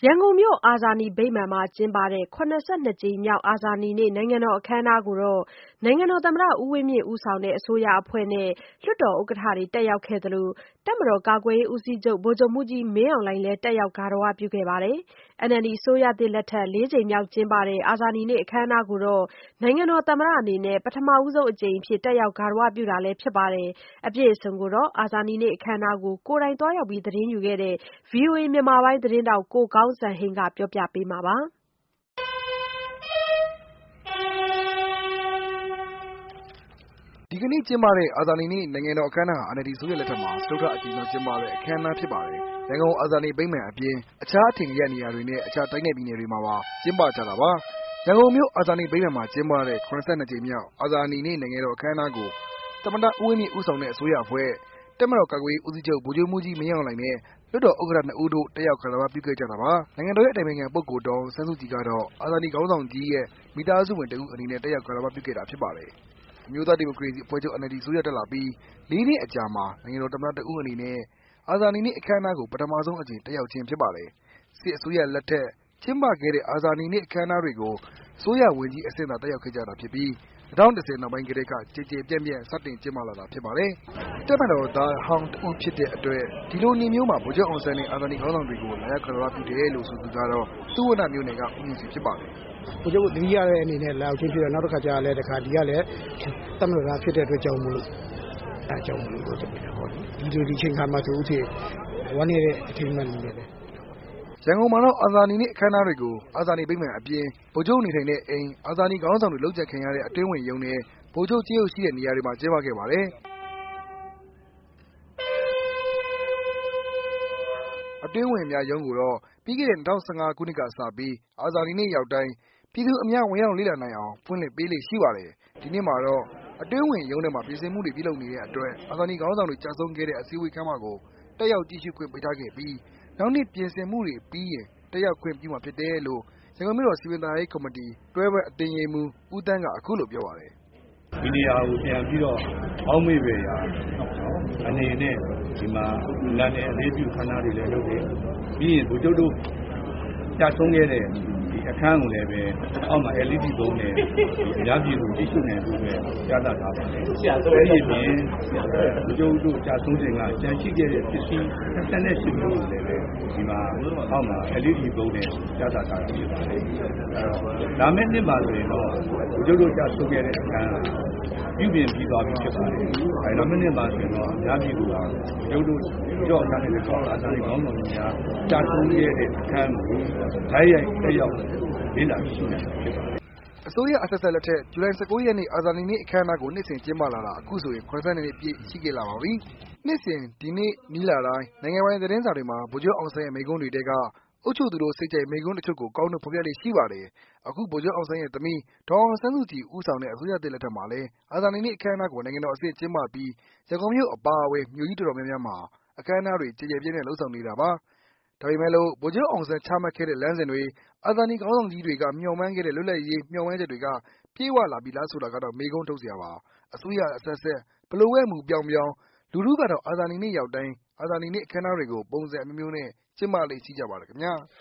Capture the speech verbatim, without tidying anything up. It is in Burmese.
ရန်ကုန်မြို့အာဇာနည်ဗိမာန်မှာကျင်းပတဲ့ ၇၂ ကြိမ်မြောက်အာဇာနည်နေ့ နိုင်ငံတော်အခမ်းအနားကို နိုင်ငံတော်သမ္မတဦးဝင်းမြင့်ဦးဆောင်တဲ့ အစိုးရအဖွဲ့နဲ့ လွှတ်တော်ဥက္ကဋ္ဌတွေ တက်ရောက်ခဲ့သလို တပ်မတော်ကာကွယ်ရေးဦးစီးချုပ် ဗိုလ်ချုပ်မှူးကြီးမင်းအောင်လှိုင်လည်း တက်ရောက် ဂါရဝပြုခဲ့ပါတယ်။ အန်အယ်လ်ဒီအစိုးရသစ်လက်ထက် လေးကြိမ်မြောက်ကျင်းပတဲ့ အာဇာနည်နေ့အခမ်းအနားကိုတော့ နိုင်ငံတော်သမ္မတအနေနဲ့ ပထမဆုံးအကြိမ် တက်ရောက်ဂါရဝပြုတာလည်းဖြစ်ပါတယ်။ အပြည့်အစုံကိုတော့ အာဇာနည်နေ့အခမ်းအနားကို ကိုယ်တိုင်သွားရောက်သတင်းယူခဲ့တဲ့ ဗွီအိုအေမြန်မာပိုင်းသတင်းထောက် ကိုကောင်းစံဟိန်းကပြောပြပေးမှာပါ။ဒီကနေ့ကျင်းပတဲ့ အာဇာနည်နေ့နိုင်ငံတော်အခမ်းအနားဟာ အန်အယ်လ်ဒီအစိုးရလက်ထက်မှာ စတုတ္ထအကြိမ်မြောက်ကျင်းပတဲ့ အခမ်းအနားဖြစ်ပါတယ်။ ရန်ကုန်အာဇာနည်ဗိမာန်အပြင် အခြားအထင်ကရနေရာတွေနဲ့ အခြားတိုင်းနဲ့ပြည်နယ်တွေမှာပါ ကျင်းပကြတာပါ။ ရန်ကုန်မြို့အာဇာနည်ဗိမာန်မှာကျင်းပတဲ့ ၇၂ ကြိမ်မြောက် အာဇာနည်နေ့နိုင်ငံတော်အခမ်းအနားကို သမ္မတဦးဝင်းမြင့်ဦးဆောင်တဲ့ အစိုးရအဖွဲ့၊ တပ်မတော်ကာကွယ်ရေးဦးစီးချုပ် ဗိုလ်ချုပ်မှူးကြီးမင်းအောင်လှိုင်နဲ့ လွှတ်တော်ဥက္ကဋ္ဌ နှစ်ဦးတို့ တက်ရောက်ဂါရဝပြုခဲ့ကြတာပါ။ နိုင်ငံတော်ရဲ့အတိုင်ပင်ခံပုဂ္ဂိုလ်ဒေါ်အောင်ဆန်းစုကြည်ကတော့ အာဇာနည်ခေါင်းဆောင်ကြီးရဲ့ မိသားစုဝင်တစ်ဦးအနေနဲ့ တက်ရောက်ဂါရဝပြုခဲ့တာဖြစ်ပါတယ်။ အမျိုးသားဒီမိုကရေစီအဖွဲ့ချုပ် အန်အယ်လ်ဒီအစိုးရတက်လာပြီး လေးနှစ်အကြာမှာ နိုင်ငံတော်သမ္မတတစ်ဦးအနေနဲ့ အာဇာနည်နေ့အခမ်းအနားကို ပထမဆုံးအကြိမ်တက်ရောက်ခြင်းဖြစ်ပါတယ်။ စစ်အစိုးရလက်ထက်ကျင်းပခဲ့တဲ့ အာဇာနည်နေ့အခမ်းအနားတွေကို အစိုးရဝန်ကြီးအဆင့်သာ တက်ရောက်ခဲ့ကြတာဖြစ်ပြီး ၂၀၁၀ နောက်ပိုင်းကတည်းက ကျယ်ကျယ်ပြန့်ပြန့် စတင်ကျင်းပလာတာဖြစ်ပါတယ်။ တပ်မတော်သားဟောင်းတစ်ဦးဖြစ်တဲ့အတွက် ဒီလိုနေ့မျိုးမှာ ဗိုလ်ချုပ်အောင်ဆန်းနဲ့ အာဇာနည်ခေါင်းဆောင်တွေကို လာရောက်ဂါရဝပြုတယ်လို့ ဆိုသူကတော့ သုဝဏ္ဏမြို့နယ်က ဦးမြင့်ဆွေဖြစ်ပါတယ်။ "ဗိုလ်ချုပ်သတိရတဲ့အနေနဲ့လာရောက်ခြင်းဖြစ်တယ်။ နောက်တစ်ခါကျတော့လည်း ဒီကလည်းတပ်မတော်သားဖြစ်တဲ့အတွက်ကြောင့်မို့လို့ အဲဒါကြောင့်မို့လို့ဒီလိုဒီချိန်ခါမှာဆိုလို့ရှိရင်ဝမ်းနည်းတဲ့အထိမ်းအမှတ်အနေနဲ့လည်းရန်ကုန်မှာတော့ အာဇာနည်နေ့အခမ်းအနားတွေကို အာဇာနည်ဗိမာန်အပြင် ဗိုလ်ချုပ်နေထိုင်တဲ့အိမ်၊ အာဇာနည်ခေါင်းဆောင်တွေလုပ်ကြံခံရတဲ့ အတွင်းဝန်ရုံးနဲ့ ဗိုလ်ချုပ်ကြေးရုပ်ရှိတဲ့နေရာတွေမှာ ကျင်းပခဲ့ပါတယ်။ အတွင်းဝန်များရုံးကိုတော့ ပြီးခဲ့တဲ့ ၂၀၁၅ ခုနှစ်ကစပြီး အာဇာနည်နေ့ရောက်တိုင်း ပြည်သူအများဝင်ရောက်လေ့လာနိုင်အောင် ဖွင့်လှစ်ပေးလေ့ရှိပါတယ်။ ဒီနှစ်မှာတော့ အတွင်းဝန်ရုံးထဲမှာ ပြင်ဆင်မှုတွေပြုလုပ်နေတဲ့အတွက် အာဇာနည်ခေါင်းဆောင်တွေကျဆုံးခဲ့တဲ့ အစည်းအဝေးခန်းမကို တက်ရောက်ကြည့်ရှုခွင့်ပိတ်ထားခဲ့ပြီး နောက်နှစ်ပြင်ဆင်မှုတွေပြီးရင် တက်ရောက်ခွင့်ပြုမှာဖြစ်တယ်လို့ ရန်ကုန်မြို့တော်စည်ပင်သာယာရေးကော်မတီ တွဲဖက်အတွင်းရေးမှူး ဦးသန်းက အခုလိုပြောပါတယ်။ "ဒီနေရာကိုပြန်ပြီးတော့အောက်မေ့ဖွယ်ရာအနေနဲ့ဒီမှာလံတင်အလေးပြုအခမ်းအနားတွေလည်းလုပ်တယ်။ ပြီးရင်ဗိုလ်ချုပ်တို့ကျဆုံးခဲ့တဲ့ဒီအခန်းကိုလည်းပဲအောက်မှာ အယ်လ်အီဒီဘုတ်နဲ့အများပြည်သူကြည့်ရှုနိုင်ဖို့အတွက်ပြသထားပါတယ်။ အဲဒီအပြင်ဗိုလ်ချုပ်တို့ကျဆုံးစဉ်ကကျန်ရှိခဲ့တဲ့ပစ္စည်း၂၈မျိုးကိုလည်းပဲဒီမှာအောက်မှာ အယ်လ်အီဒီဘုတ်နဲ့ပြသထားတာဖြစ်ပါတယ်။ လာမယ့်နှစ်မှာဆိုရင်တော့ဗိုလ်ချုပ်တို့ကျဆုံးခဲ့တဲ့အခန်းပြုပြင်ပြီးသွားပြီဖြစ်ပါတယ်။ လာမယ့်နှစ်မှာဆိုရင်တော့အများပြည်သူဟာဗိုလ်ချုပ်တို့ဗိုလ်ချုပ်အောင်ဆန်းနဲ့အာဇာနည်ခေါင်းဆောင်ကြီးများကျဆုံးခဲ့တဲ့အခန်းကိုတိုက်ရိုက်တက်ရောက်လေ့လာကြည့်ရှုနိုင်မှာဖြစ်ပါတယ်။ " အစိုးရအဆက်ဆက်လက်ထက် ဇူလိုင် ၁၉ ရက်နေ့ အာဇာနည်နေ့အခမ်းအနားကို နှစ်စဉ်ကျင်းပလာတာ အခုဆိုရင် ၇၂ နှစ်ပြည့်ရှိခဲ့ပါပြီ။ နှစ်စဉ်ဒီနေ့နီးလာတိုင်း နိုင်ငံပိုင်သတင်းစာတွေမှာ ဗိုလ်ချုပ်အောင်ဆန်းရဲ့မိန့်ခွန်းတွေထဲက အုပ်ချုပ်သူတို့စိတ်ကြိုက်မိန့်ခွန်းတချို့ကို ကောက်နုတ်ဖော်ပြလေ့ရှိပါတယ်။ အခုဗိုလ်ချုပ်အောင်ဆန်းရဲ့သမီး ဒေါ်အောင်ဆန်းစုကြည်ဦးဆောင်တဲ့ အစိုးရသစ်လက်ထက်မှာလည်း အာဇာနည်နေ့အခမ်းအနားကို နိုင်ငံတော်အဆင့်ကျင်းပပြီး ရန်ကုန်မြို့အပါအဝင် မြို့ကြီးတော်တော်များများမှာ အခမ်းအနားတွေ ကျယ်ကျယ်ပြန့်ပြန့်လုပ်ဆောင်နေတာပါ။ ဒါပေမဲ့လို့ ဗိုလ်ချုပ်အောင်ဆန်းချမှတ်ခဲ့တဲ့လမ်းစဉ်တွေ အာဇာနည်ခေါင်းဆောင်ကြီးတွေက မျှော်မှန်းခဲ့တဲ့ လွတ်လပ်ရေးမျှော်မှန်းချက်တွေက ပြည့်ဝလာပြီလားဆိုတာကတော့ မေးခွန်းထုတ်စရာပါ။ အစိုးရအဆက်ဆက် ဘယ်လိုပဲမူပြောင်းပြောင်း လူထုကတော့ အာဇာနည်နေ့ရောက်တိုင်း အာဇာနည်နေ့အခမ်းအနားတွေကို ပုံစံအမျိုးမျိုးနဲ့ ကျင်းပလေ့ရှိကြပါတယ်ခင်ဗျာ။